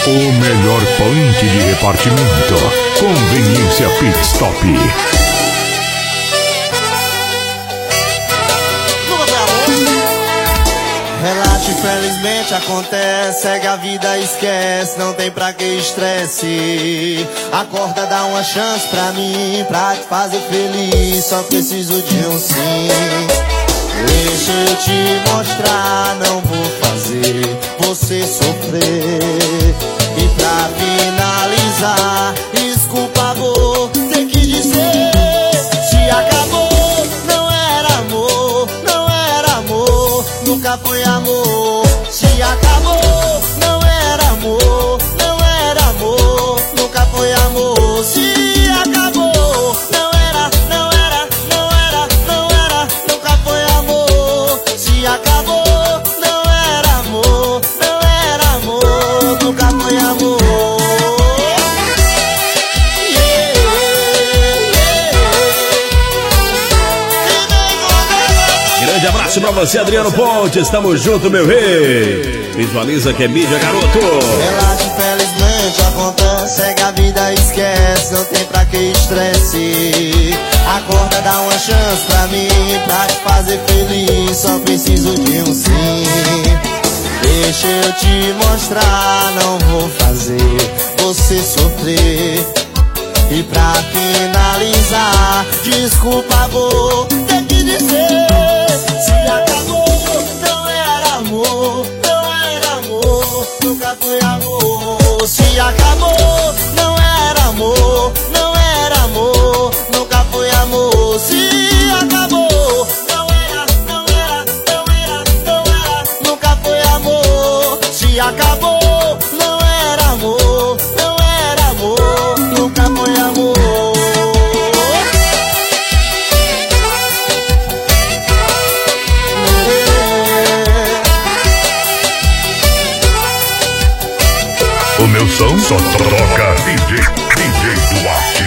O melhor point de repartimento. Conveniência Pit Stop. Relaxa, infelizmente acontece. Segue a vida, esquece. Não tem pra que estresse. Acorda, dá uma chance pra mim, pra te fazer feliz. Só preciso de um sim. Deixa eu te mostrar, não vou fazer você sofrer. E pra finalizar, desculpa, vou ter que dizer: se acabou, não era amor, não era amor, nunca foi amor. Se acabou, não era amor, não era amor, nunca foi amor. Se acabou, não era, não era, não era, não era, nunca foi amor. Se acabou, não era amor, não era amor, nunca foi amor. Grande abraço pra você, Adriano Pontes. Estamos junto, meu rei. Visualiza que é mídia, garoto. Relaxa, infelizmente acontece. Segue a vida, esquece. Não tem pra que estresse. Acorda, dá uma chance pra mim, pra te fazer feliz. Só preciso de um sim. Deixa eu te mostrar, não vou fazer você sofrer. E pra finalizar, desculpa, vou ter que dizer: se acabou, não era amor, não era amor, nunca foi amor. Se acabou, não era amor, não era amor, nunca foi amor. Se acabou, não era, não era, não era, não era, nunca foi amor. Se acabou, não era amor, não era amor, nunca foi amor. O meu som só toca DJ do Aço.